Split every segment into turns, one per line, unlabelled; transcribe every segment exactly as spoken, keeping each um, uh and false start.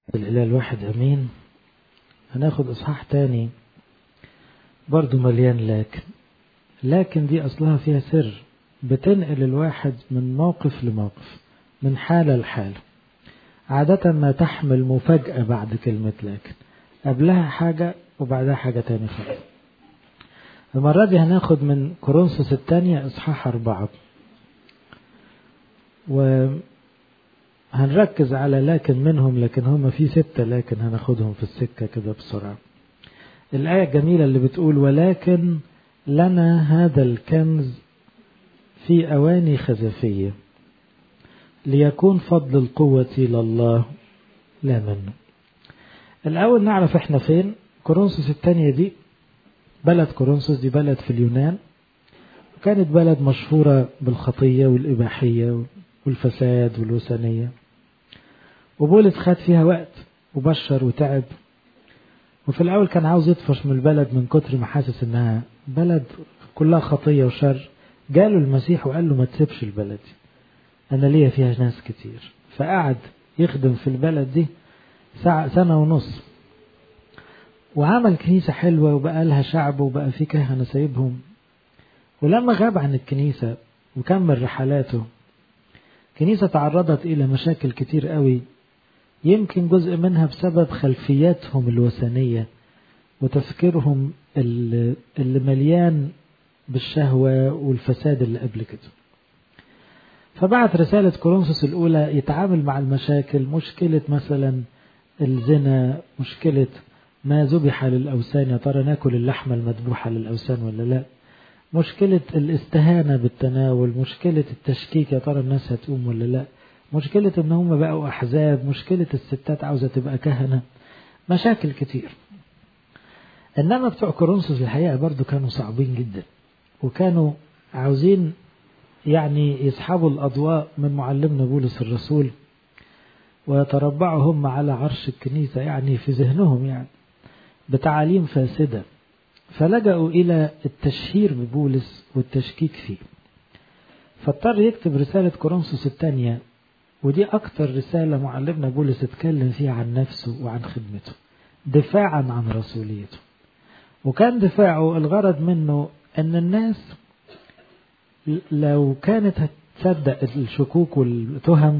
الإله الواحد أمين. هناخد إصحاح تاني برضو مليان لكن لكن دي أصلها فيها سر بتنقل الواحد من موقف لموقف، من حالة لحالة. عادة ما تحمل مفاجأة بعد كلمة لكن، قبلها حاجة وبعدها حاجة تاني خالص. المرة دي هناخد من كورنثوس الثانية إصحاح أربعة، وهنركز على لكن منهم، لكن هم في ستة لكن هناخدهم في السكة كده بسرعة. الآية الجميلة اللي بتقول: ولكن لنا هذا الكنز في أواني خزفية ليكون فضل القوة لله لا منه. الأول نعرف احنا فين. كورنثوس الثانية دي بلد كورنثوس دي بلد في اليونان، وكانت بلد مشهورة بالخطية والإباحية والفساد والوثنية، وبولس خد فيها وقت وبشر وتعب، وفي الأول كان عاوز يطفش من البلد من كتر ما حاسس إنها بلد كلها خطية وشر. جاله المسيح وقال له: ما تسيبش البلد دي، أنا ليا فيها ناس كتير. فقعد يخدم في البلد دي ساعة سنة ونص، وعمل كنيسة حلوة وبقى لها شعب وبقى في كهنة سايبهم. ولما غاب عن الكنيسة وكمل رحلاته، كنيسة تعرضت إلى مشاكل كتير قوي، يمكن جزء منها بسبب خلفياتهم الوثنية وتفكيرهم اللي مليان بالشهوة والفساد اللي قبل كده. فبعت رسالة كورنثوس الأولى يتعامل مع المشاكل، مشكلة مثلا الزنا، مشكلة ما ذبح للأوثان، يا ترى ناكل اللحمة المذبوحة للأوثان ولا لا، مشكلة الاستهانة بالتناول، مشكلة التشكيك، يا ترى الناس هتقوم ولا لا، مشكلة ان هم بقوا أحزاب، مشكلة الستات عاوزة تبقى كهنة، مشاكل كتير. إنما بتوع كورنثوس الحقيقة برضو كانوا صعبين جدا، وكانوا عاوزين يعني يسحبوا الأضواء من معلمنا بولس الرسول ويتربعوا هم على عرش الكنيسة، يعني في ذهنهم يعني بتعاليم فاسدة، فلجأوا إلى التشهير ببولس والتشكيك فيه. فاضطر يكتب رسالة كورنثوس الثانية، ودي أكتر رسالة معلمنا بولس اتكلم فيها عن نفسه وعن خدمته، دفاعا عن رسوليته. وكان دفاعه الغرض منه أن الناس لو كانت هتصدق الشكوك والتهم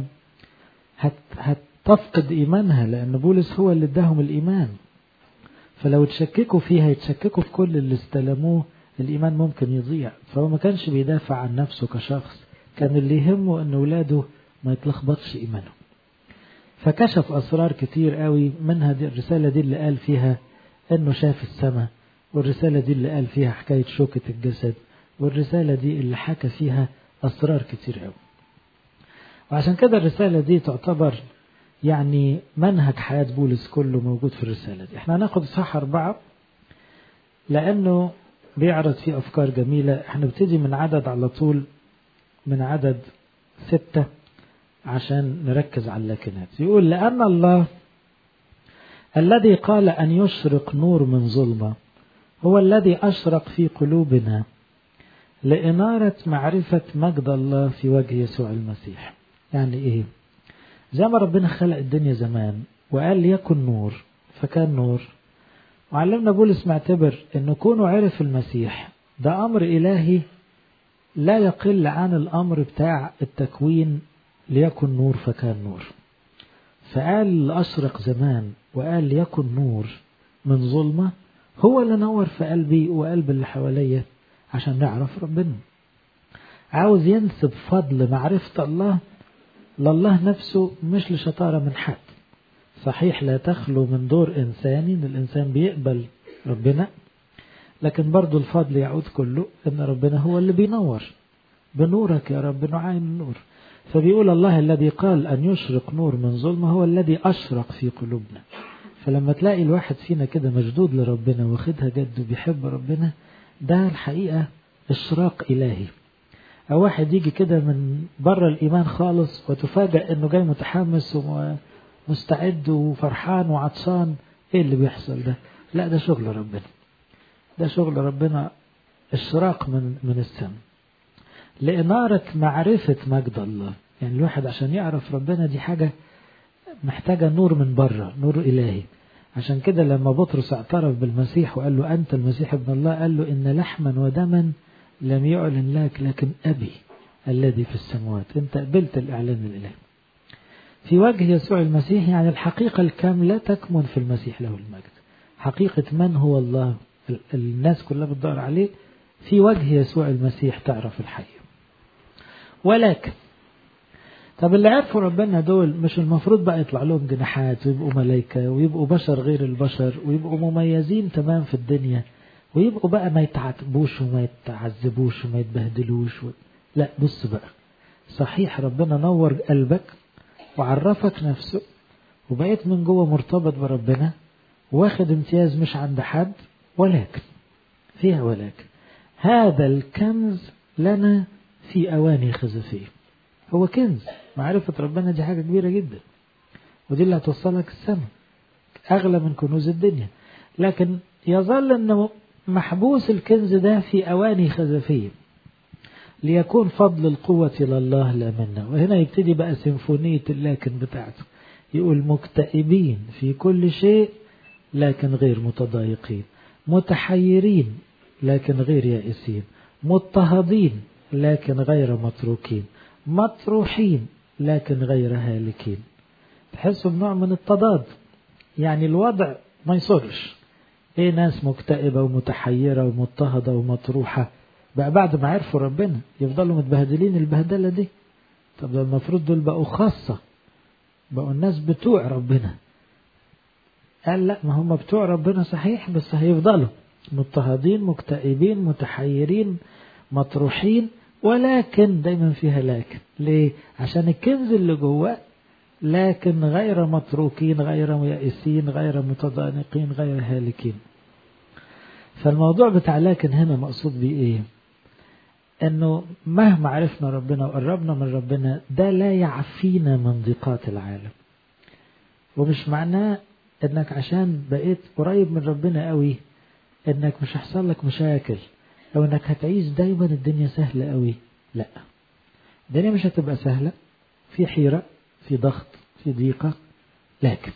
هتفقد إيمانها، لأن بولس هو اللي اداهم الإيمان. فلو تشككوا فيها يتشككوا في كل اللي استلموه، الإيمان ممكن يضيع. فهو ما كانش بيدافع عن نفسه كشخص، كان اللي يهمه أن ولاده ما يتلخبطش إيمانه. فكشف أسرار كتير قوي، منها دي الرسالة دي اللي قال فيها أنه شاف السماء، والرسالة دي اللي قال فيها حكاية شوكة الجسد، والرسالة دي اللي حكى فيها أسرار كتير قوي. وعشان كده الرسالة دي تعتبر يعني منهج حياة بولس كله موجود في الرسالة دي. احنا هناخد إصحاح أربعة لأنه بيعرض فيه أفكار جميلة. احنا بتدي من عدد على طول، من عدد ستة عشان نركز على اللكنات. يقول: لأن الله الذي قال أن يشرق نور من ظلمة هو الذي أشرق في قلوبنا لإنارة معرفة مجد الله في وجه يسوع المسيح. يعني إيه؟ زي ما ربنا خلق الدنيا زمان وقال ليكن نور فكان نور، وعلمنا بولس معتبر أنه كونه عرف المسيح ده أمر إلهي لا يقل عن الأمر بتاع التكوين ليكن نور فكان نور. فقال أشرق زمان وقال ليكن نور من ظلمة، هو اللي نور في قلبي وقلب اللي حواليا عشان نعرف ربنا. عاوز ينسب فضل معرفة الله لله نفسه، مش لشطارة من حد. صحيح لا تخلو من دور إنساني إن الإنسان بيقبل ربنا، لكن برضو الفضل يعود كله إن ربنا هو اللي بينور. بنورك يا رب نعاين النور. فبيقول: الله الذي قال أن يشرق نور من ظلمة هو الذي أشرق في قلوبنا. فلما تلاقي الواحد فينا كده مشدود لربنا واخدها جد وبيحب ربنا، ده الحقيقة إشراق إلهي. أو واحد يجي كده من بره الإيمان خالص وتفاجأ إنه جاي متحمس ومستعد وفرحان وعطشان، إيه اللي بيحصل ده؟ لا، ده شغل ربنا، ده شغل ربنا، إشراق من من السماء لإنارة معرفة مجد الله. يعني الواحد عشان يعرف ربنا دي حاجة محتاجة نور من بره، نور إلهي. عشان كده لما بطرس اعترف بالمسيح وقال له أنت المسيح ابن الله، قال له إن لحما ودما لم يعلن لك لكن أبي الذي في السماوات. أنت قبلت الإعلان الإلهي في وجه يسوع المسيح. يعني الحقيقة الكاملة تكمن في المسيح له المجد. حقيقة من هو الله الناس كلها بتدور عليه في وجه يسوع المسيح تعرف الحي. ولكن طب اللي عرفوا ربنا دول مش المفروض بقى يطلع لهم جناحات ويبقوا ملائكة ويبقوا بشر غير البشر ويبقوا مميزين تمام في الدنيا ويبقوا بقى ما يتعاتبوش وما يتعذبوش وما يتبهدلوش و... لا بص بقى، صحيح ربنا نور قلبك وعرفك نفسه وبقيت من جوه مرتبط بربنا واخد امتياز مش عند حد، ولكن فيها ولكن هذا الكنز لنا في أواني خزفية. هو كنز، معرفة ربنا دي حاجة كبيرة جدا ودي اللي هتوصلك السماء أغلى من كنوز الدنيا، لكن يظل أنه محبوس الكنز ده في أواني خزفية ليكون فضل القوة لله لا منا. وهنا يبتدي بقى سيمفونية اللكن بتاعته، يقول مكتئبين في كل شيء لكن غير متضايقين، متحيرين لكن غير يائسين، مضطهدين لكن غير متروكين، مطروحين لكن غير هالكين. تحسوا بنوع من التضاد، يعني الوضع ما يصرش. ايه ناس مكتئبة ومتحيرة ومضطهدة ومطروحة بقى بعد ما عرفوا ربنا يفضلوا متبهدلين البهدلة دي؟ طب ده المفروض دول بقوا خاصة، بقوا الناس بتوع ربنا. قال لا، ما هم بتوع ربنا صحيح بس هيفضلوا مضطهدين مكتئبين متحيرين مطروحين، ولكن دايما فيها لكن. ليه؟ عشان الكنز اللي جواه لكن غير متروكين غير يائسين غير متضايقين غير هالكين. فالموضوع بتاع لكن هنا مقصود بيه ايه؟ انه مهما عرفنا ربنا وقربنا من ربنا ده لا يعفينا من ضيقات العالم. ومش معناه انك عشان بقيت قريب من ربنا قوي انك مش هيحصل لك مشاكل او انك هتعيش دايما الدنيا سهلة قوي. لا، الدنيا مش هتبقى سهلة، في حيرة في ضغط في ضيقة، لكن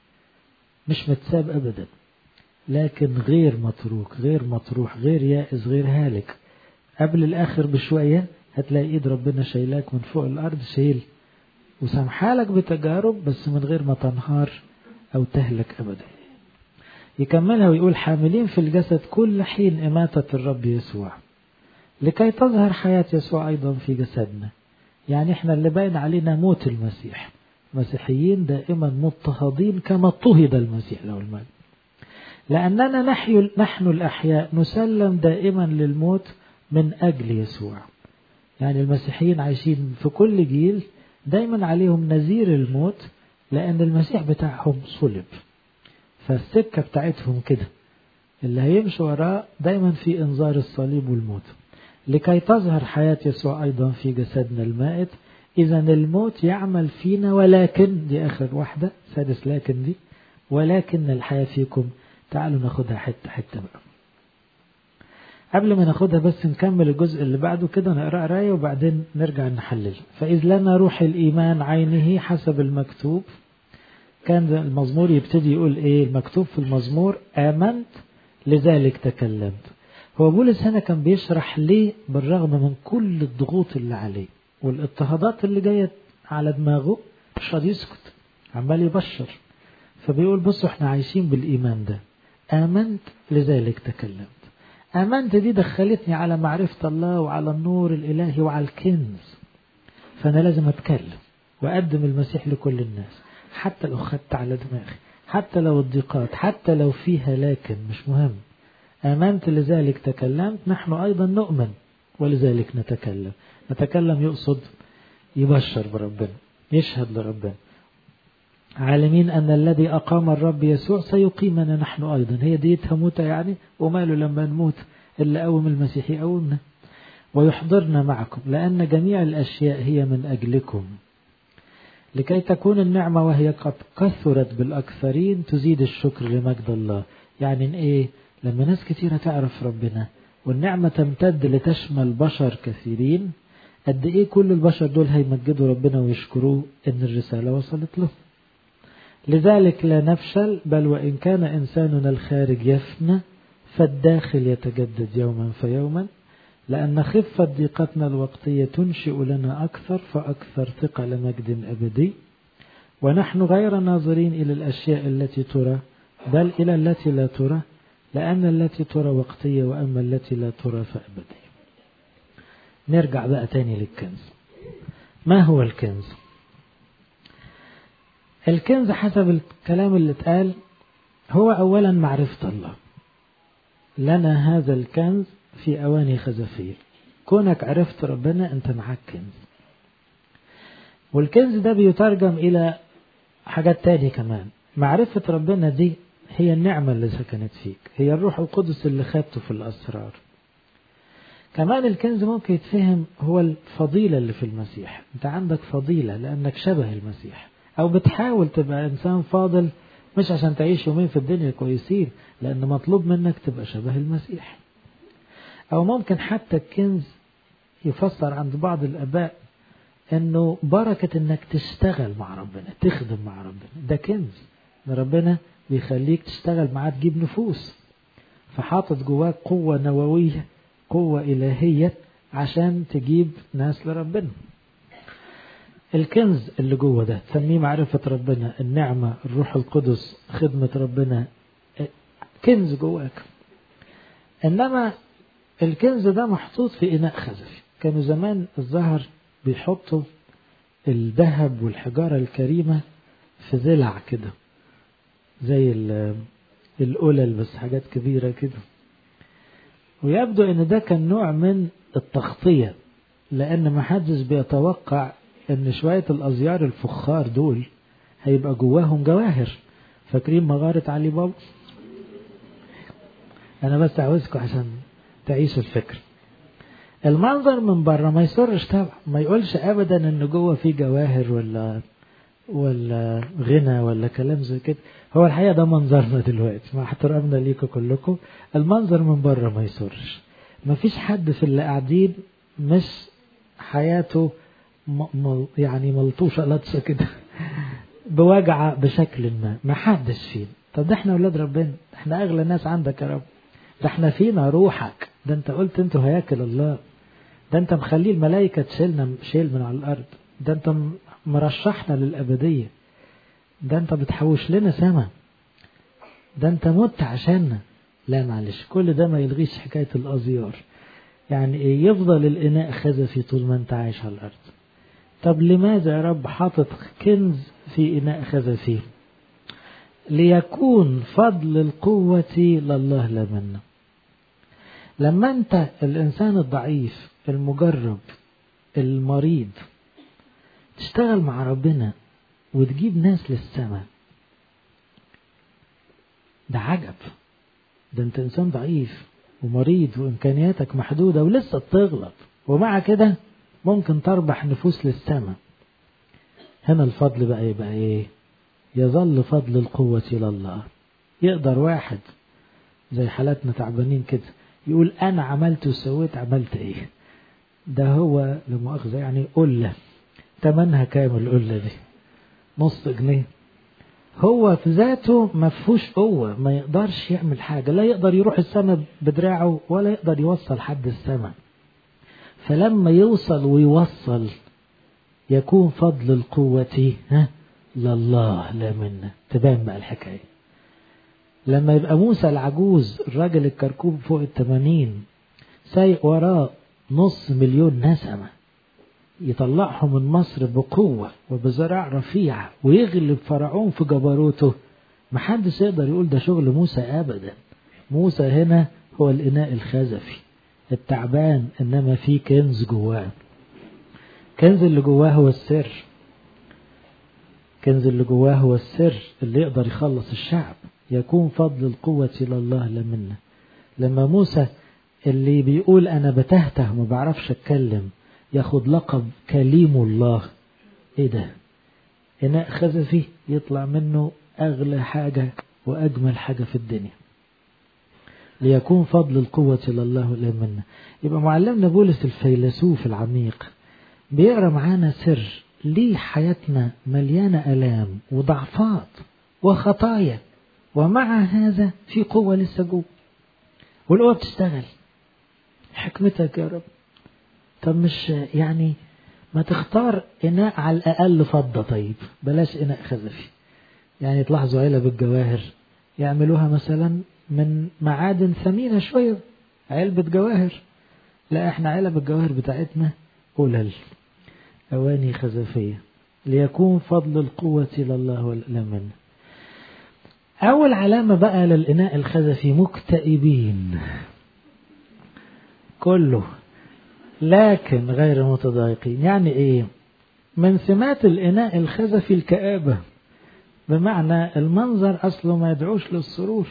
مش متساب ابدا، لكن غير متروك غير مطروح غير يائس غير هالك. قبل الاخر بشوية هتلاقي ايد ربنا شايلاك من فوق الارض شايل وسامحالك بتجارب بس من غير ما تنهار او تهلك ابدا. يكملها ويقول حاملين في الجسد كل حين إماتة الرب يسوع لكي تظهر حياة يسوع أيضا في جسدنا. يعني احنا اللي باين علينا موت المسيح، مسيحيين دائما مضطهدين كما اضطهد المسيح له المجد، لأننا نحن, نحن الأحياء نسلم دائما للموت من أجل يسوع. يعني المسيحيين عايشين في كل جيل دائما عليهم نذير الموت لأن المسيح بتاعهم صلب، فالسكة بتاعتهم كده اللي هيمشي وراء دايما في انذار الصليب والموت. لكي تظهر حياة يسوع أيضا في جسدنا المائت، إذا الموت يعمل فينا ولكن دي آخر واحدة سادس لكن دي، ولكن الحياة فيكم. تعالوا ناخدها حتة حتة بقى. قبل ما ناخدها بس نكمل الجزء اللي بعده كده، نقرأ قراية وبعدين نرجع نحلل. فإذ لنا روح الإيمان عينه حسب المكتوب. كان المزمور يبتدي يقول ايه المكتوب في المزمور؟ آمنت لذلك تكلمت. هو بولس هنا كان بيشرح ليه بالرغم من كل الضغوط اللي عليه والاضطهادات اللي جاية على دماغه مش راضي يسكت، عمال يبشر. فبيقول بصوا احنا عايشين بالإيمان ده، آمنت لذلك تكلمت. آمنت دي دخلتني على معرفة الله وعلى النور الإلهي وعلى الكنز، فأنا لازم أتكلم وأقدم المسيح لكل الناس حتى لو خدت على دماغي، حتى لو الضيقات، حتى لو فيها لكن مش مهم. آمنت لذلك تكلمت. نحن أيضا نؤمن ولذلك نتكلم. نتكلم يقصد يبشر بربنا، يشهد لربنا، عالمين أن الذي أقام الرب يسوع سيقيمنا نحن أيضا. هي ديتها موتة يعني، وماله لما نموت اللي قوم المسيح يقومنا. ويحضرنا معكم لأن جميع الأشياء هي من أجلكم لكي تكون النعمة وهي قد كثرت بالأكثرين تزيد الشكر لمجد الله. يعني إيه؟ لما ناس كثيرة تعرف ربنا والنعمة تمتد لتشمل بشر كثيرين، قد إيه كل البشر دول هيمجدوا ربنا ويشكروه إن الرسالة وصلت له. لذلك لا نفشل، بل وإن كان إنساننا الخارج يفنى فالداخل يتجدد يوما فيوما، لأن خفة ضيقتنا الوقتية تنشئ لنا أكثر فأكثر ثقل مجد أبدي، ونحن غير ناظرين إلى الأشياء التي ترى بل إلى التي لا ترى، لأن التي ترى وقتية وأما التي لا ترى فأبدية. نرجع بقى تاني للكنز. ما هو الكنز؟ الكنز حسب الكلام اللي اتقال هو أولا معرفة الله. لنا هذا الكنز في أواني خزفية. كونك عرفت ربنا أنت معك كنز، والكنز ده بيترجم إلى حاجات تاني كمان. معرفة ربنا دي هي النعمة اللي سكنت فيك، هي الروح القدس اللي خدته في الأسرار. كمان الكنز ممكن يتفهم هو الفضيلة اللي في المسيح. أنت عندك فضيلة لأنك شبه المسيح، أو بتحاول تبقى إنسان فاضل، مش عشان تعيش يومين في الدنيا كويسين، لأن مطلوب منك تبقى شبه المسيح. أو ممكن حتى الكنز يفسر عند بعض الآباء أنه بركة أنك تشتغل مع ربنا، تخدم مع ربنا، ده كنز. ربنا بيخليك تشتغل معاه تجيب نفوس، فحاطط جواك قوة نووية، قوة إلهية عشان تجيب ناس لربنا. الكنز اللي جوه ده تسميه معرفة ربنا، النعمة، الروح القدس، خدمة ربنا، كنز جواك. إنما الكنز ده محطوط في إناء خزفي. كانوا زمان الظهر بيحطوا الذهب والحجارة الكريمة في ضلع كده زي القلل، بس حاجات كبيرة كده، ويبدو ان ده كان نوع من التغطية، لان ما حدش بيتوقع ان شوية الازيار الفخار دول هيبقى جواهم جواهر. فاكرين مغارة علي بابا؟ انا بس عاوزكم عشان تعيشوا الفكر. المنظر من بره ما يسرش طبعا، ما يقولش ابدا ان جوه في جواهر ولا ولا غنى ولا كلام زي كده. هو الحقيقة ده منظرنا دلوقتي مع احترامنا ليكم كلكم. المنظر من بره ما يسرش. ما فيش حد في اللي قاعدين مش حياته م... يعني ملطوشة لطشة كده بوجعة بشكل ما. ما حدش فينا. طب ده احنا اولاد ربنا، احنا اغلى ناس عندك يا رب، ده احنا فينا روحك، ده انت قلت انتوا هياكل الله، ده انت مخلي الملائكة تشيلنا شيل من على الارض، ده انت مرشحنا للأبدية، ده انت بتحوش لنا سما، ده انت مت عشاننا. لا معلش، كل ده ما يلغيش حكاية الأزيار. يعني ايه؟ يفضل الإناء خزفي طول ما انت عايش على الأرض. طب لماذا يا رب حاطط كنز في إناء خزفي؟ ليكون فضل القوة لله لا منا. لما انت الإنسان الضعيف المجرب المريض تشتغل مع ربنا وتجيب ناس للسماء، ده عجب. ده انت انسان ضعيف ومريض وامكانياتك محدودة ولسه بتغلط، ومع كده ممكن تربح نفوس للسماء. هنا الفضل بقى يبقى ايه؟ يظل فضل القوة لله. يقدر واحد زي حالاتنا تعبانين كده يقول انا عملت وسويت، عملت ايه؟ ده هو لمؤاخذة يعني قلة، تمنها كام القلة دي؟ نص جنيه. هو في ذاته ما فيهوش قوة، ما يقدرش يعمل حاجة، لا يقدر يروح السماء بدراعه ولا يقدر يوصل حد السماء. فلما يوصل ويوصل يكون فضل القوة ها لله لا منا. تبان بقى الحكاية لما يبقى موسى العجوز الراجل الكركوب فوق التمانين سايق وراه نص مليون نسمة يطلعهم من مصر بقوة وبزراع رفيعة ويغلب فرعون في جبروته، محدش يقدر يقول ده شغل موسى أبدا. موسى هنا هو الإناء الخزفي التعبان، إنما في كنز جواه. كنز اللي جواه هو السر. كنز اللي جواه هو السر اللي يقدر يخلص الشعب. يكون فضل القوة لله لا منا. لما موسى اللي بيقول أنا بتهته ما بعرفش أتكلم ياخد لقب كليم الله، ايه ده؟ إناء خزفي يطلع منه أغلى حاجة وأجمل حاجة في الدنيا. ليكون فضل القوة لله لا منا. يبقى معلمنا بولس الفيلسوف العميق بيقرأ معانا سر ليه حياتنا مليانة ألام وضعفات وخطايا، ومع هذا في قوة لسه جوه، والقوة بتشتغل. حكمتك يا رب. طب مش يعني ما تختار إناء على الأقل فضة؟ طيب بلاش إناء خزفي. يعني تلاحظوا علب الجواهر يعملوها مثلا من معادن ثمينة شوية، علبة جواهر. لا، احنا علب الجواهر بتاعتنا قلل، أواني خزفية، ليكون فضل القوة لله والإله منه. أول علامة بقى للإناء الخزفي: مكتئبين كله لكن غير متضايقين. يعني إيه؟ من سمات الإناء الخزفي الكآبة، بمعنى المنظر أصله ما يدعوش للسرور.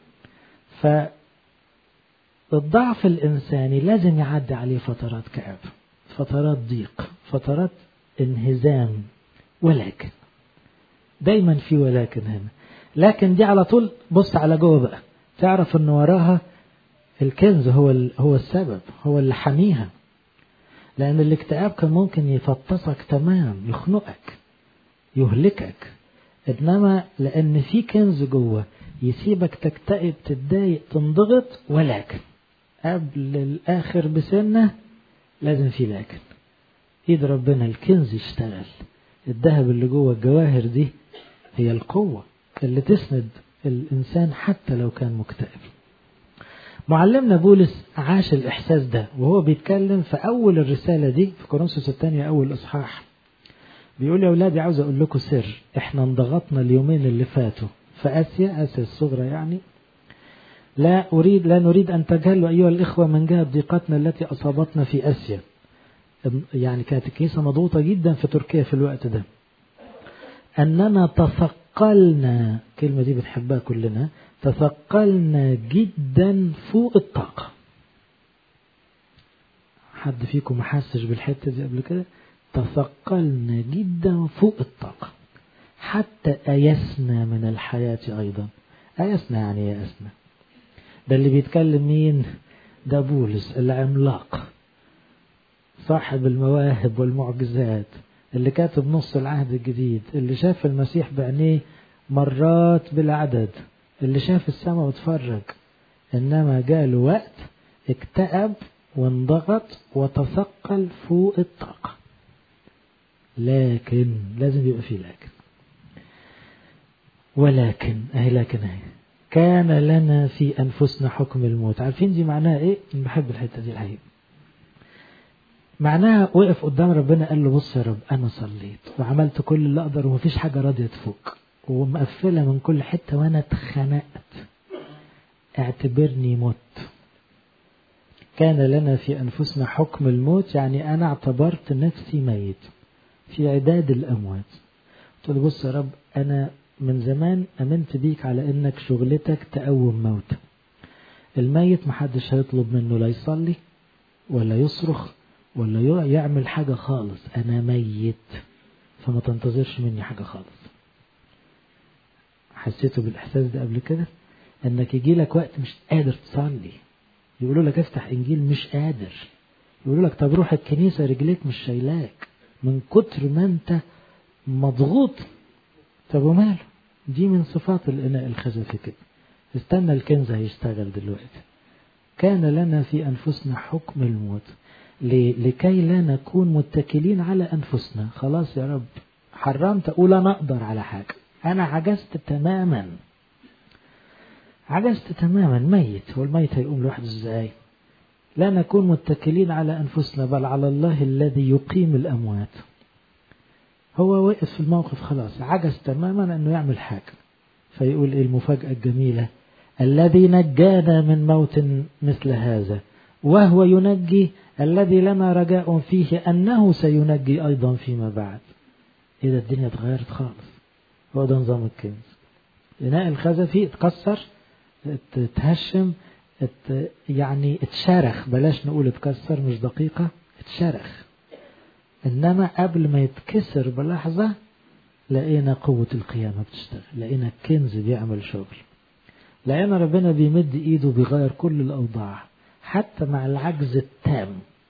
فالضعف الإنساني لازم يعدي عليه فترات كآبة، فترات ضيق، فترات انهزام، ولكن دايما في ولكن هنا. لكن دي على طول بص على جوه بقى، تعرف ان وراها الكنز، هو هو السبب، هو اللي حميها. لان الاكتئاب كان ممكن يفطسك تمام، يخنقك، يهلكك، انما لان في كنز جوه يسيبك تكتئب، تتضايق، تنضغط. ولكن قبل الاخر بسنة لازم في لكن. ايد ربنا الكنز يشتغل. الذهب اللي جوه الجواهر دي هي القوة اللي تسند الإنسان حتى لو كان مكتئب. معلمنا بولس عاش الإحساس ده وهو بيتكلم في أول الرسالة دي في كورنثوس الثانية أول إصحاح. بيقول: يا أولادي عاوز أقول لكم سر، إحنا انضغطنا اليومين اللي فاتوا في آسيا، آسيا الصغرى يعني. لا أريد لا نريد أن تجهلوا أيها الإخوة من جهة ضيقتنا التي أصابتنا في آسيا. يعني كانت الكنيسة مضغوطة جدا في تركيا في الوقت ده. أننا تثقلنا، كلمة دي بنحبها كلنا، تثقلنا جدا فوق الطاقة. حد فيكم ما حسش بالحتة دي قبل كده؟ تثقلنا جدا فوق الطاقة حتى أيسنا من الحياة أيضا. أيسنا يعني يأسنا. ده اللي بيتكلم مين؟ ده بولس العملاق صاحب المواهب والمعجزات، اللي كاتب نص العهد الجديد، اللي شاف المسيح بعينيه مرات بالعدد، اللي شاف السماء واتفرج. إنما جاله وقت اكتئب وانضغط وتثقل فوق الطاقة. لكن لازم يبقى فيه لكن. ولكن اهي لكن اهي كان لنا في أنفسنا حكم الموت. عارفين دي معناها ايه؟ أنا بحب الحتة دي الحقيقة. معناها وقف قدام ربنا قال له: بص يا رب، أنا صليت وعملت كل اللي أقدر ومفيش حاجة راضية تفوق ومقفلة من كل حتة وأنا اتخنقت، اعتبرني مت. كان لنا في أنفسنا حكم الموت، يعني أنا اعتبرت نفسي ميت في عداد الأموات. قلت له: بص يا رب، أنا من زمان أمنت بيك على إنك شغلتك تقوم موت. الميت محدش هيطلب منه لا يصلي ولا يصرخ ولا يعمل حاجة خالص. أنا ميت، فما تنتظرش مني حاجة خالص. حسيته بالإحساس ده قبل كده؟ أنك يجي لك وقت مش قادر تصلي، يقولوا لك افتح إنجيل مش قادر، يقولوا لك طب روح الكنيسة رجليك مش شايلاك من كتر ما أنت مضغوط. طب وماله؟ دي من صفات الإناء الخزفي كده. استنى الكنز هيشتغل دلوقتي. كان لنا في أنفسنا حكم الموت لكي لا نكون متكلين على أنفسنا. خلاص يا رب، حرمت أقول أنا أقدر على حاجة، أنا عجزت تماما، عجزت تماما، ميت. والميت هيقوم لوحده إزاي؟ لا نكون متكلين على أنفسنا بل على الله الذي يقيم الأموات. هو وقف في الموقف خلاص، عجز تماما أنه يعمل حاجة. فيقول إيه المفاجأة الجميلة؟ الذي نجانا من موت مثل هذا وهو ينجي الذي لنا رجاء فيه أنه سينجي أيضا فيما بعد. إذا الدنيا اتغيرت خالص. هو ده نظام الكنز. الإناء الخزفي اتكسر، اتهشم، ات يعني اتشرخ، بلاش نقول اتكسر، مش دقيقة، اتشرخ. إنما قبل ما يتكسر بلحظة لقينا قوة القيامة بتشتغل، لقينا الكنز بيعمل شغل، لقينا ربنا بيمد إيده بيغير كل الأوضاع حتى مع العجز التام.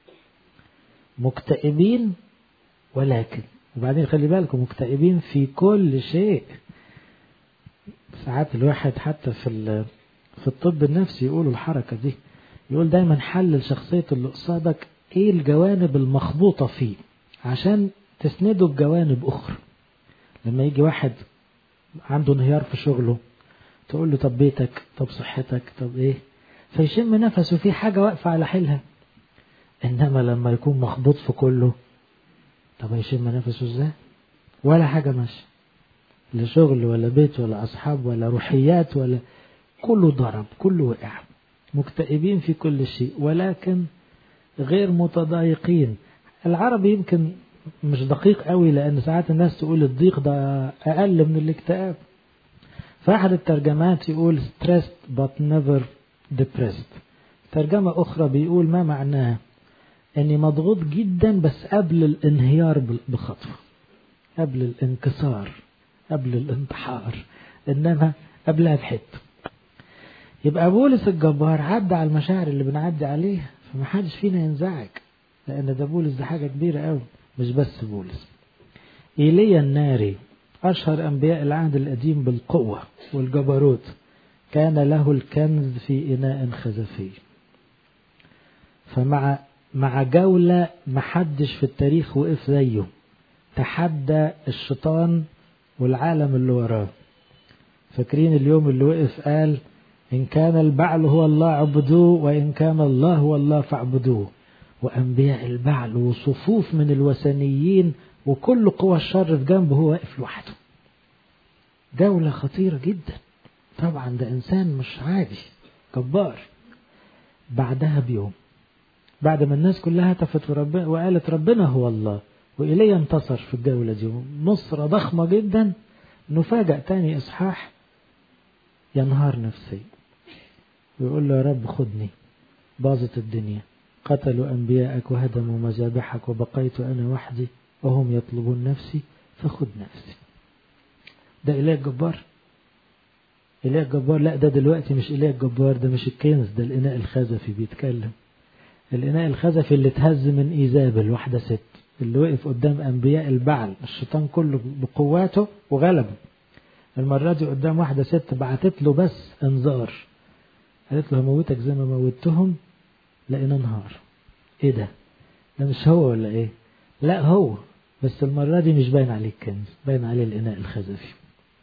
مكتئبين ولكن، وبعدين خلي بالكم، مكتئبين في كل شيء. ساعات الواحد حتى في في الطب النفسي يقولوا الحركة دي، يقول دايما حلل شخصية اللي قصادك ايه الجوانب المخبوطة فيه عشان تسنده بجوانب أخرى. لما يجي واحد عنده انهيار في شغله تقول له طب بيتك، طب صحتك، طب ايه، فيشم نفسه في حاجة واقفة على حيلها. انما لما يكون مخبوط في كله، طب يشم نفسه ازاي؟ ولا حاجة ماشية، لا شغل ولا بيت ولا أصحاب ولا روحيات ولا، كله ضرب، كله وقع، مكتئبين في كل شيء ولكن غير متضايقين. العربي يمكن مش دقيق قوي، لأن ساعات الناس تقول الضيق ده أقل من الاكتئاب. فأحد الترجمات يقول stressed but never depressed. ترجمة أخرى بيقول ما معناها أني مضغوط جدا بس قبل الانهيار بخطوة، قبل الانكسار، قبل الانتحار، إنما قبلها بحته. يبقى بولس الجبار عدى على المشاعر اللي بنعدي عليها، فما حدش فينا ينزعج، لأن ده بولس ده حاجة كبيرة قوي. مش بس بولس، إيليا الناري أشهر أنبياء العهد القديم بالقوة والجبروت، كان له الكنز في إناء خزفي. فمع مع جولة محدش في التاريخ وقف زيه، تحدى الشيطان والعالم اللي وراه. فاكرين اليوم اللي وقف قال إن كان البعل هو الله عبدوه، وإن كان الله هو الله فاعبدوه. وأنبياء البعل وصفوف من الوثنيين وكل قوى الشر في جنبه، هو واقف لوحده. جولة خطيرة جدا طبعا، ده إنسان مش عادي، جبار. بعدها بيوم، بعد ما الناس كلها هتفت وربنا وقالت ربنا هو الله، وإليه انتصر في الجولة دي نصرة ضخمة جدا، نفاجأ تاني إصحاح ينهار نفسي ويقول له يا رب خدني، باظت الدنيا، قتلوا أنبياءك وهدموا مذابحك وبقيت أنا وحدي وهم يطلبون نفسي فخد نفسي. ده إله الجبار، إله الجبار. لا ده دلوقتي مش إله الجبار، ده مش الكنز، ده الإناء الخزفي بيتكلم. الإناء الخزفي اللي اتهز من إيزابل واحدة ست، اللي وقف قدام أنبياء البعل الشيطان كله بقواته وغلبه. المرة دي قدام واحدة ست بعتت له بس انذار، قالت له هموتك زي ما موتهم لقينا نهار. ايه ده؟ ده مش هو ولا ايه؟ لا هو، بس المرة دي مش باين عليه الكنز، باين عليه الإناء الخزفي.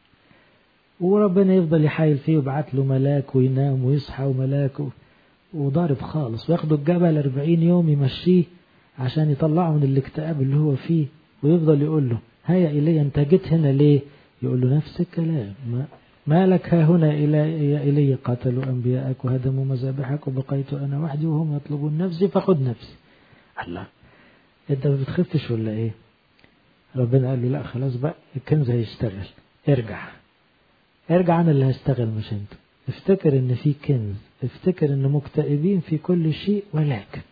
وربنا يفضل يحايل فيه ويبعت له ملاك وينام ويصحى وملاك وضارب خالص، وياخدوا الجبل أربعين يوم يمشيه عشان يطلعه من الاكتئاب اللي هو فيه، ويفضل يقول له هيا إلي أنت جيت هنا ليه؟ يقول له نفس الكلام، ما, ما لك ها هنا إلي, إلي قتلوا أنبياءك وهدموا مذابحك وبقيت أنا وحدي وهم يطلبون نفسي فخذ نفسي. الله، أنت ما بتخفتش ولا إيه؟ ربنا قال له لا خلاص بقى الكنز هيشتغل، ارجع ارجع أنا اللي هشتغل مش أنت. افتكر إن في كنز، افتكر إن مكتئبين في كل شيء ولكن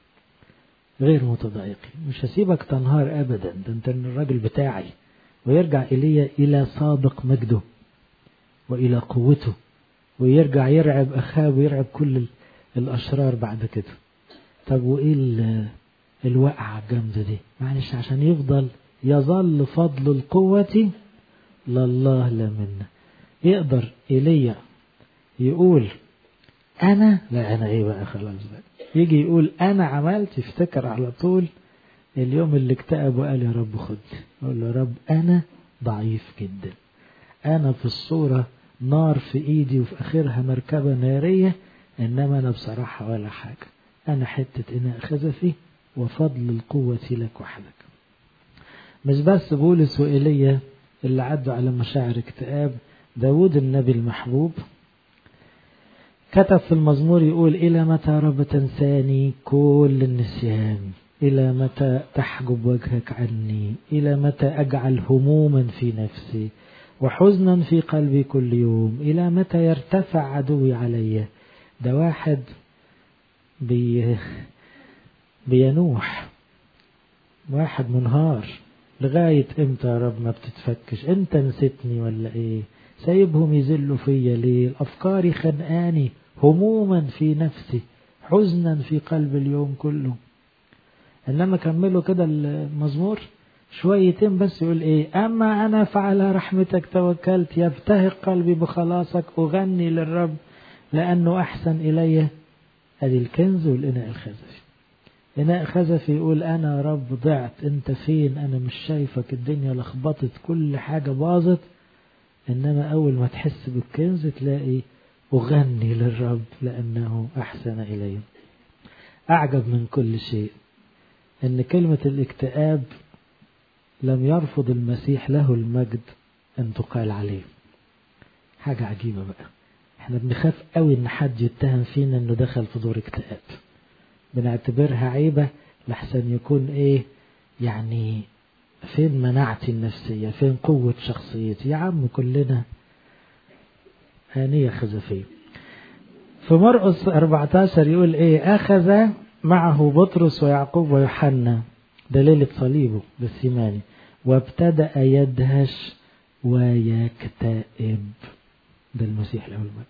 غير متضايقين. مش هسيبك تنهار أبدا، ده أنت الراجل بتاعي. ويرجع إلي إلى سابق مجده وإلى قوته، ويرجع يرعب أخاه ويرعب كل الأشرار بعد كده. طب وإيه الوقعة الجامدة دي؟ معلش عشان يفضل يظل فضل القوة لله لا منا. يقدر إلي يقول أنا لا أنا إيه بقى خلاص بقى، يجي يقول أنا عملت، يفتكر على طول اليوم اللي اكتئب وقال يا رب خدني. يقول له يا رب أنا ضعيف جدا، أنا في الصورة نار في إيدي وفي آخرها مركبة نارية، إنما أنا بصراحة ولا حاجة، أنا حتة إناء خزفي وفضل القوة لك وحدك. مش بس بولس وإيليا اللي عدوا على مشاعر اكتئاب، داود النبي المحبوب كتب في المزمور يقول إلى متى رب تنساني كل النسيان، إلى متى تحجب وجهك عني، إلى متى أجعل هموما في نفسي وحزنا في قلبي كل يوم، إلى متى يرتفع عدوي علي. ده واحد بي بينوح، واحد منهار، لغاية امتى يا رب ما بتتفكش؟ انت نسيتني ولا ايه؟ سايبهم يزلوا فيا ليه؟ أفكاري خنقاني، هموما في نفسي، حزنا في قلب اليوم كله. إنما كملوا كده المزمور، شويتين بس يقول ايه، اما انا فعلى رحمتك توكلت، يبتهج قلبي بخلاصك، اغني للرب لانه احسن الي. ادي الكنز والاناء الخزفي. اناء خزفي يقول انا رب ضعت، انت فين؟ انا مش شايفك، الدنيا لخبطت، كل حاجة باظت. انما اول ما تحس بالكنز تلاقي اغني للرب لانه احسن الي. اعجب من كل شيء ان كلمة الاكتئاب لم يرفض المسيح له المجد ان تقال عليه. حاجة عجيبة بقى. احنا بنخاف قوي ان حد يتهم فينا انه دخل في دور اكتئاب، بنعتبرها عيبة لحسن يكون ايه يعني، فين مناعتي النفسية، فين قوة شخصيتي؟ يا عم كلنا آنية خزفية. في مرقس أربعة عشر يقول ايه، اخذ معه بطرس ويعقوب ويوحنا، ده ليلة صليبه بالسيماني، وابتدأ يدهش ويكتئب. ده المسيح له المجد.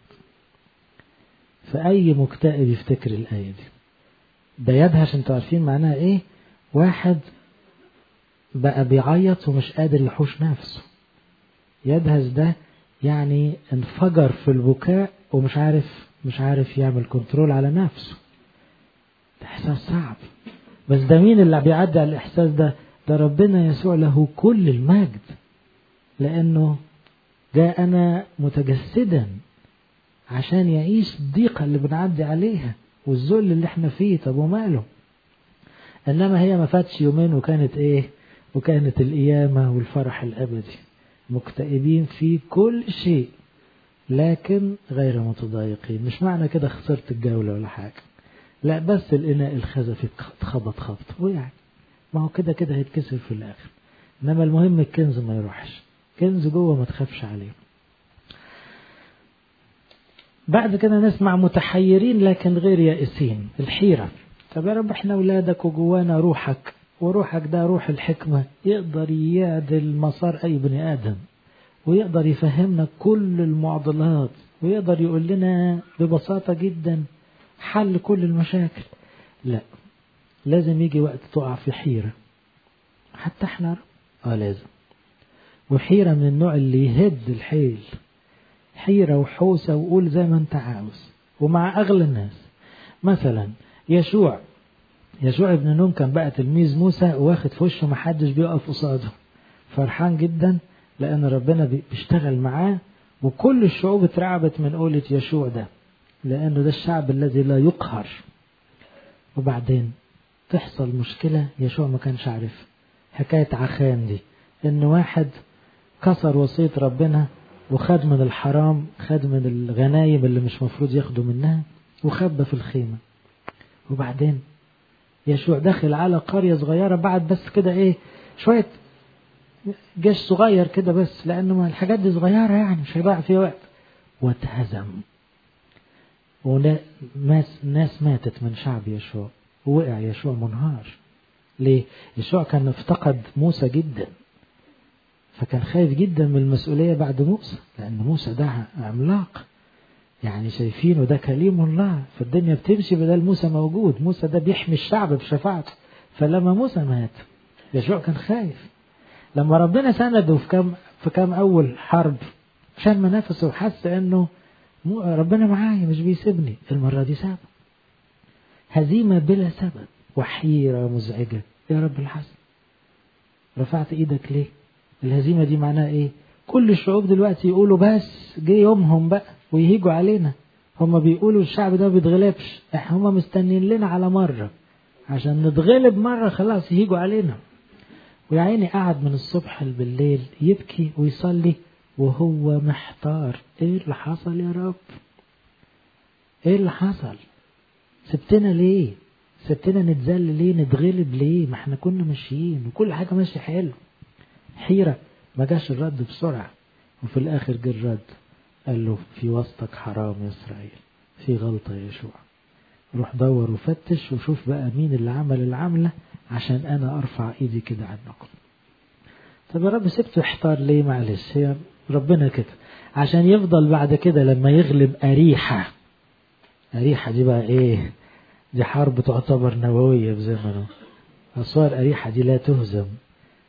فأي مكتئب يفتكر الآية دي. ده يدهش، انتوا عارفين معناها ايه؟ واحد بقى بيعيط ومش قادر يحوش نفسه. يدهش ده يعني انفجر في البكاء ومش عارف مش عارف يعمل كنترول على نفسه. ده احساس صعب. بس ده مين اللي بيعدي على الاحساس ده؟ ده ربنا يسوع له كل المجد، لانه جاءنا متجسدا عشان يعيش الضيقة اللي بنعدي عليها والذل اللي احنا فيه. طب وماله؟ انما هي ما فاتش يومين وكانت ايه؟ وكانت القيامة والفرح الابدي. مكتئبين في كل شيء لكن غير متضايقين. مش معنى كده خسرت الجولة ولا حاجة، لا، بس الإناء الخزفي اتخبط خبط ويعني ما هو كده كده هيتكسر في الآخر. إنما المهم الكنز ما يروحش، كنز جوه ما تخافش عليه. بعد كده نسمع متحيرين لكن غير يائسين. الحيرة. طب يا رب احنا ولادك وجوانا روحك، وروحك ده روح الحكمة، يقدر يعدل مسار أي بني آدم، ويقدر يفهمنا كل المعضلات، ويقدر يقول لنا ببساطة جدا حل كل المشاكل. لا، لازم يجي وقت تقع في حيرة. حتى احنا اه لازم. وحيرة من النوع اللي يهد الحيل، حيرة وحوسة وقول زي ما انت عاوز. ومع اغلى الناس مثلا يشوع يشوع ابن نون كان بقى تلميذ موسى واخد في وشه محدش بيقف قصاده، فرحان جدا لأن ربنا بيشتغل معاه، وكل الشعوب اترعبت من قولة يشوع ده، لأنه ده الشعب الذي لا يقهر. وبعدين تحصل مشكلة يشوع ما كانش عارف. حكاية عخان دي، إن واحد كسر وصية ربنا وخد من الحرام، خد من الغنايم اللي مش مفروض ياخدوا منها وخبى في الخيمة. وبعدين يشوع داخل على قرية صغيرة بعد بس كده ايه شوية جيش صغير كده بس، لأنه الحاجات دي صغيرة يعني مش هيضيع فيها وقت، واتهزم. وناس ناس ماتت من شعب يشوع، ووقع يشوع منهار. ليه؟ يشوع كان افتقد موسى جدا، فكان خايف جدا من المسؤولية بعد موسى، لأن موسى ده عملاق يعني شايفينه ده كليم الله، فالدنيا بتمشي بدل موسى موجود. موسى ده بيحمي الشعب بشفاعته، فلما موسى مات يشوع كان خايف. لما ربنا سنده في كام في كام أول حرب شم نفسه وحس إنه ربنا معايا مش بيسيبني، المرة دي ساب. هزيمة بلا سبب وحيرة مزعجة. يا رب الحسن، رفعت إيدك ليه؟ الهزيمة دي معناها إيه؟ كل الشعوب دلوقتي يقولوا بس جه يومهم بقى ويهيجوا علينا. هم بيقولوا الشعب ده بيتغلبش، احنا هم مستنين لنا على مرة عشان نتغلب مرة خلاص يهيجوا علينا. ويعيني قاعد من الصبح بالليل يبكي ويصلي وهو محتار. ايه اللي حصل يا رب؟ ايه اللي حصل؟ سبتنا ليه؟ سبتنا نتذل ليه؟ نتغلب ليه؟ ما احنا كنا ماشيين وكل حاجة ماشي حلو. حيرة. ما جاش الرد بسرعة، وفي الاخر جه الرد، قال له في وسطك حرام يا اسرائيل، في غلطة يا يشوع، روح دور وفتش وشوف بقى مين اللي عمل العملة عشان انا ارفع ايدي كده عنكم. طب يا رب سبته يحتار ليه؟ معلش، هي ربنا كده عشان يفضل بعد كده لما يغلب أريحة. أريحة دي بقى ايه؟ دي حرب تعتبر نووية بزمنه. أسوار أريحة دي لا تهزم،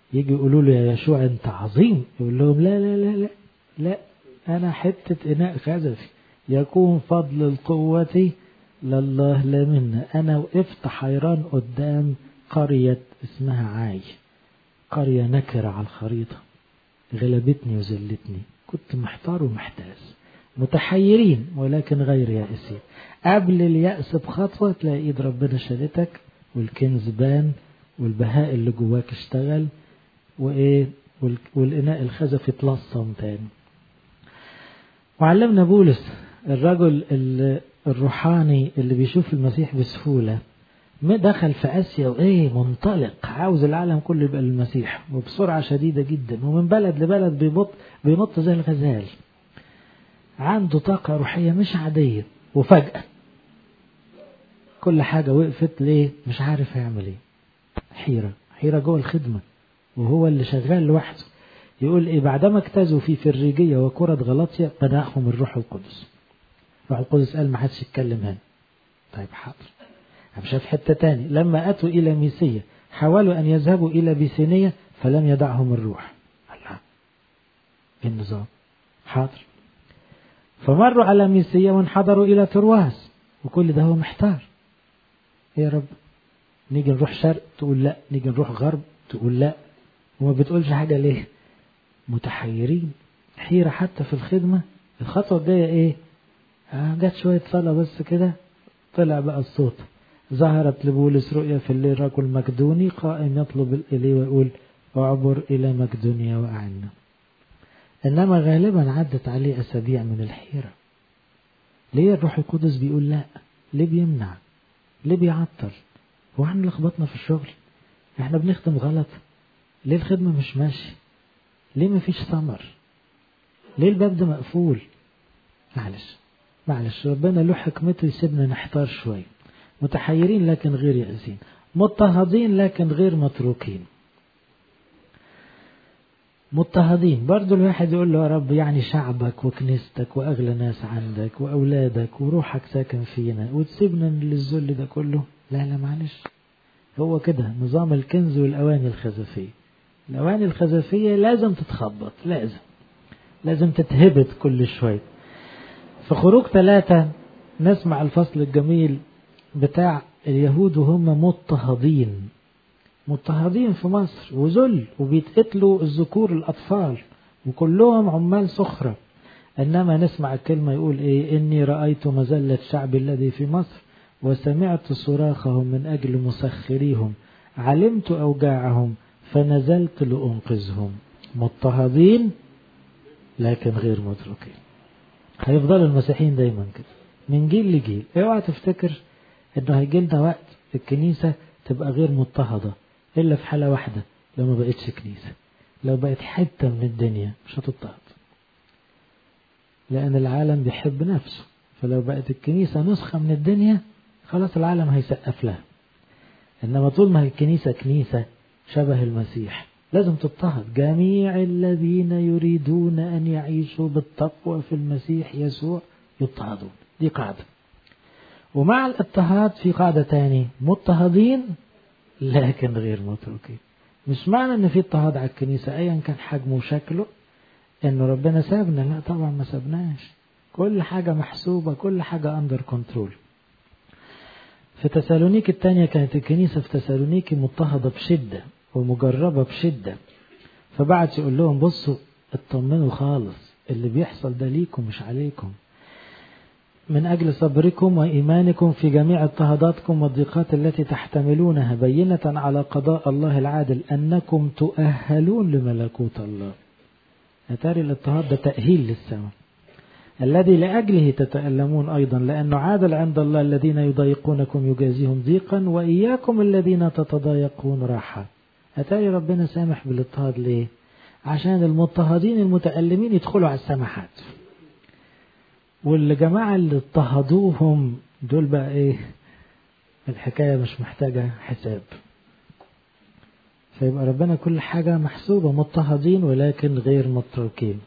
يجي يقولوا له يا يشوع أنت عظيم، يقول لهم لا لا لا لا لا، أنا حتة إناء خزفي، يكون فضل القوة لله لا منا. أنا وقفت حيران قدام قرية اسمها عاي، قرية نكرة على الخريطة، غلبتني وزلتني، كنت محتار ومحتاس، متحيرين ولكن غير يائسين. قبل اليأس بخطوة تلاقي ايد ربنا شالتك، والكنز بان، والبهاء اللي جواك اشتغل، وايه والإناء الخزفي اتلصم تاني. وعلمنا بولس الرجل الروحاني اللي بيشوف المسيح بسهولة، ما دخل في آسيا وإيه منطلق، عاوز العالم كله يبقى المسيح، وبسرعة شديدة جدا، ومن بلد لبلد بيبط بينط زي الغزال، عنده طاقة روحية مش عادية. وفجأة كل حاجة وقفت، ليه؟ مش عارف هيعمل ايه، حيرة حيرة جوه الخدمة، وهو اللي شغال لوحده. يقول ايه؟ بعدما اجتازوا في فريجية وكرة غلاطيا منحهم الروح القدس. الروح القدس قال ما حدش يتكلم هنا. طيب حاضر. شاف حتة تاني، لما أتوا إلى ميسية حاولوا أن يذهبوا إلى بيسينية فلم يدعهم الروح. الله، إيه النظام؟ حاضر. فمروا على ميسية وانحدروا إلى ترواس، وكل ده هو محتار. يا رب، نيجي نروح شرق تقول لا، نيجي نروح غرب تقول لا، وما بتقولش حاجة ليه؟ متحيرين، حيرة حتى في الخدمة. الخطوة الجاية إيه؟ آه جت شوية صلاة بس كده، طلع بقى الصوت. ظهرت لبولس رؤيا في الليل رجل مقدوني قائم يطلب إليه ويقول اعبر إلى مقدونيا وأعنا. إنما غالبا عدت عليه أسابيع من الحيرة. ليه الروح القدس بيقول لا؟ ليه بيمنع؟ ليه بيعطل؟ هو احنا لخبطنا في الشغل؟ احنا بنخدم غلط؟ ليه الخدمة مش ماشي؟ ليه مفيش ثمر؟ ليه الباب ده مقفول؟ معلش معلش، ربنا له حكمته يسيبنا نحتار شوي. متحيرين لكن غير يأسين، مضطهدين لكن غير متروكين. مضطهدين برضو الواحد يقول له يا رب، يعني شعبك وكنيستك وأغلى ناس عندك وأولادك وروحك ساكن فينا، وتسيبنا للذل ده كله؟ لا لا معلش، هو كده نظام الكنز والأواني الخزفية. الأواني الخزفية لازم تتخبط، لازم لازم تتهبط كل شوي. في خروج ثلاثة نسمع الفصل الجميل بتاع اليهود وهم مضطهدين، مضطهدين في مصر وذل، وبيتقتلوا الذكور الأطفال، وكلهم عمال صخرة. إنما نسمع الكلمة يقول إيه؟ إني رأيت مذلة شعبي الذي في مصر وسمعت صراخهم من أجل مسخريهم، علمت أوجاعهم فنزلت لأنقذهم. مضطهدين لكن غير متروكين. هيفضل المسيحيين دايما كده من جيل لجيل. اوعى تفتكر انه هيجي لنا وقت الكنيسة تبقى غير مضطهدة، الا في حالة واحدة، لو ما بقتش كنيسة، لو بقت حتة من الدنيا مش هتضطهد، لان العالم بيحب نفسه. فلو بقت الكنيسة نسخة من الدنيا خلاص العالم هيسقف لها. انما طول ما الكنيسة كنيسة شبه المسيح لازم تضطهد. جميع الذين يريدون أن يعيشوا بالتقوى في المسيح يسوع يضطهدون، دي قاعدة. ومع الاضطهاد في قاعدة تاني، مضطهدين لكن غير متروكين. مش معنى ان في اضطهاد على الكنيسة ايا كان حجمه وشكله ان ربنا سابنا، لا طبعا ما سابناش، كل حاجة محسوبة، كل حاجة اندر كنترول. في تسالونيك الثانية كانت الكنيسة في تسالونيك مضطهدة بشدة ومجربة بشدة، فبعد يقول لهم بصوا اطمنوا خالص، اللي بيحصل ده ليكم مش عليكم، من أجل صبركم وإيمانكم في جميع اضطهاداتكم والضيقات التي تحتملونها بينة على قضاء الله العادل أنكم تؤهلون لملكوت الله. أتاري الاضطهاد ده تأهيل للسماء الذي لأجله تتألمون أيضا، لأنه عادل عند الله الذين يضايقونكم يجازيهم ضيقا وإياكم الذين تتضايقون راحة. أتاري ربنا سامح بالاضطهاد ليه؟ عشان المضطهدين المتألمين يدخلوا على السماحات، والجماعة اللي اضطهدوهم دول بقى ايه؟ الحكاية مش محتاجة حساب. فيبقى ربنا كل حاجة محسوبة. مضطهدين ولكن غير متروكين،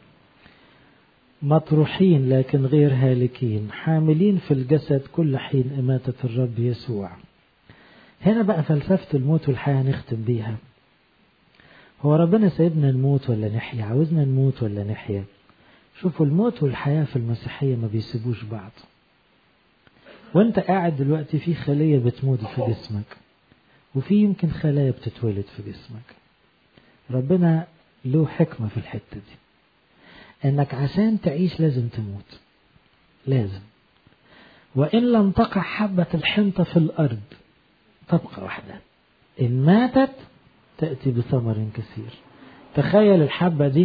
مطروحين لكن غير هالكين، حاملين في الجسد كل حين إماتة الرب يسوع. هنا بقى فلسفة الموت والحياة نختم بيها. هو ربنا سايبنا نموت ولا نحيا؟ عاوزنا نموت ولا نحيا؟ شوفوا الموت والحياة في المسيحية ما بيسيبوش بعض. وانت قاعد دلوقتي في خلية بتموت في جسمك، وفي يمكن خلايا بتتولد في جسمك. ربنا له حكمة في الحتة دي، انك عشان تعيش لازم تموت، لازم. وإن لم تقع حبة الحنطة في الأرض تبقى وحدها، إن ماتت تأتي بثمر كثير. تخيل الحبة دي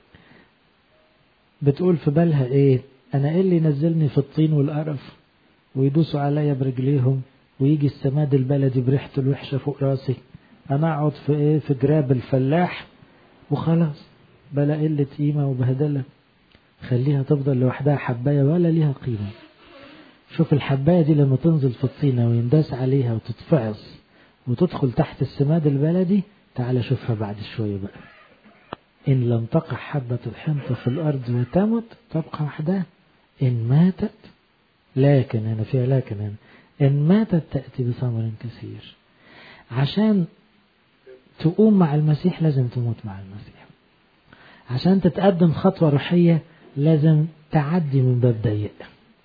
بتقول في بالها إيه؟ أنا إيه اللي ينزلني في الطين والقرف ويدوسوا عليا برجليهم ويجي السماد البلدي بريحته الوحشة فوق راسي؟ أنا أقعد في إيه؟ في جراب الفلاح وخلاص، بلا قلة قيمة وبهدلة. خليها تفضل لوحدها حباية ولا ليها قيمة. شوف الحباية دي لما تنزل في الطينة وينداس عليها وتتفعص وتدخل تحت السماد البلدي، تعال شوفها بعد شوية بقى. إن لم تقع حبة الحنطة في الأرض وتمت تبقى وحدها، إن ماتت، لكن هنا فيها لكن هنا، إن ماتت تأتي بثمر كثير. عشان تقوم مع المسيح لازم تموت مع المسيح. عشان تتقدم خطوة روحية لازم تعدي من باب ضيق.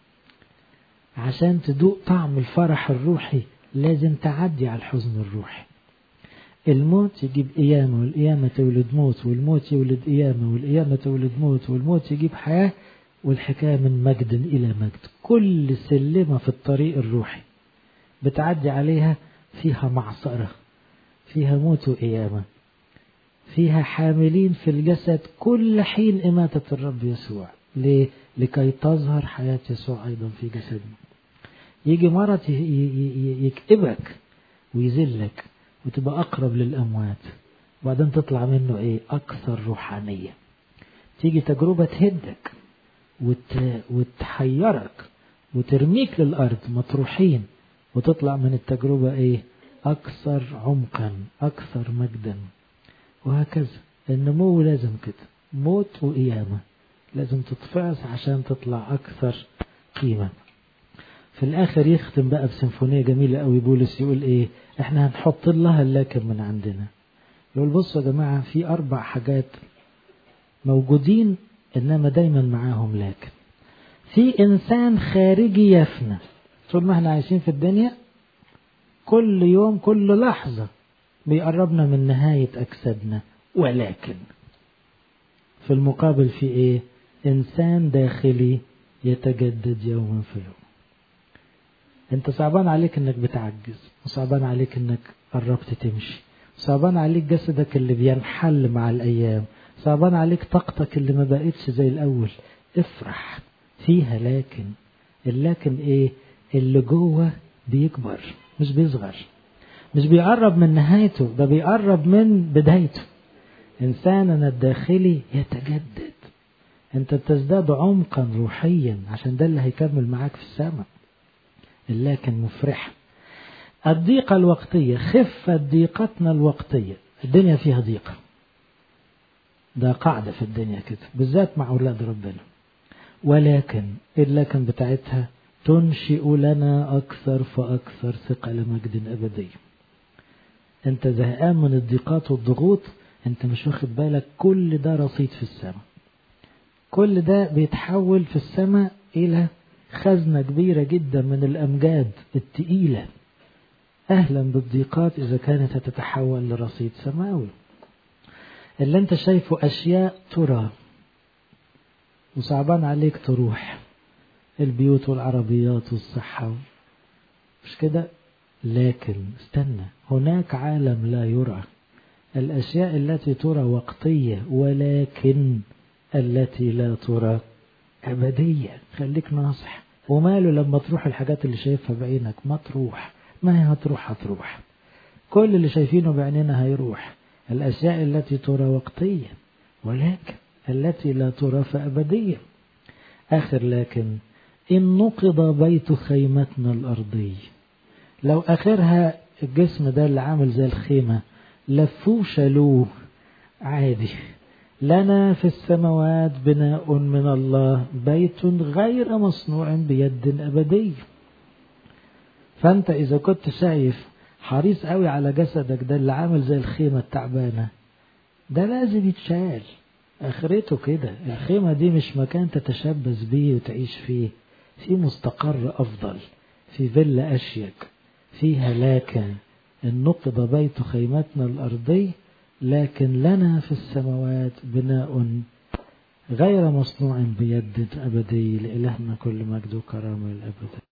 عشان تدوق طعم الفرح الروحي لازم تعدي على الحزن الروحي. الموت يجيب قيامة، والقيامة تولد موت، والموت يولد قيامة، والقيامة تولد موت، والموت يجيب حياة، والحكاية من مجد إلى مجد. كل سلمة في الطريق الروحي بتعدي عليها فيها معصرة، فيها موت وقيامة، فيها حاملين في الجسد كل حين إماتة الرب يسوع. ليه؟ لكي تظهر حياة يسوع أيضا في جسدنا. يجي مرض يكئبك ويذلك وتبقى أقرب للأموات، وبعدين تطلع منه إيه؟ أكثر روحانية. تيجي تجربة تهدك وت... وتحيرك وترميك للأرض مطروحين، وتطلع من التجربة إيه؟ أكثر عمقا، أكثر مجدا. وهكذا النمو لازم كده، موت وقيامة، لازم تتفعص عشان تطلع أكثر قيمة. في الآخر يختم بقى بسيمفونية جميلة قوي. بولس يقول إيه؟ إحنا هنحط لها اللكن من عندنا. يقول بصوا يا جماعة، في أربع حاجات موجودين إنما دايما معاهم لكن. في إنسان خارجي يفنى طول ما احنا عايشين في الدنيا، كل يوم كل لحظة بيقربنا من نهاية أجسادنا، ولكن في المقابل في إيه؟ إنسان داخلي يتجدد يوما في يوم. انت صعبان عليك انك بتعجز، وصعبان عليك انك قربت تمشي، صعبان عليك جسدك اللي بينحل مع الايام، صعبان عليك طاقتك اللي ما بقتش زي الاول. افرح فيها. لكن اللكن ايه؟ اللي جوه بيكبر مش بيصغر، مش بيقرب من نهايته، ده بيقرب من بدايته. انساننا الداخلي يتجدد. انت بتزداد عمقا روحيا، عشان ده اللي هيكمل معاك في السماء. لكن مفرح. الضيقة الوقتية، خفة ضيقتنا الوقتية. الدنيا فيها ضيقة، ده قاعدة في الدنيا كده، بالذات مع أولاد ربنا. ولكن اللكن بتاعتها تنشئ لنا أكثر فأكثر ثقة لمجد أبدي. أنت زهقان من الضيقات والضغوط، أنت مش واخد بالك كل ده رصيد في السماء. كل ده بيتحول في السماء إلى خزنة كبيرة جدا من الأمجاد التقيلة. أهلا بالضيقات إذا كانت تتحول لرصيد سماوي. اللي أنت شايفه أشياء ترى وصعبان عليك تروح، البيوت والعربيات والصحة، مش كده؟ لكن استنى، هناك عالم لا يرى. الأشياء التي ترى وقتية، ولكن التي لا ترى أبدية. خليك ناصح. وماله لما تروح الحاجات اللي شايفها بعينك؟ ما تروح، ما هي هتروح هتروح. كل اللي شايفينه بعيننا هيروح. الأشياء التي ترى وقتية، ولكن التي لا ترى فأبدية. آخر لكن، إن نقض بيت خيمتنا الأرضي. لو آخرها الجسم ده اللي عامل زي الخيمة لفوه شالوه عادي، لنا في السماوات بناء من الله، بيت غير مصنوع بيد أبدي. فأنت إذا كنت شايف حريص قوي على جسدك ده اللي عامل زي الخيمة التعبانة، ده لازم يتشال، آخرته كده. الخيمة دي مش مكان تتشبث بيه وتعيش فيه، في مستقر أفضل، في فيلا أشيك فيها. لكن النقض بيت خيمتنا الأرضي، لكن لنا في السماوات بناء غير مصنوع بيد أبدي، لإلهنا كل مجد وكرامة الأبد.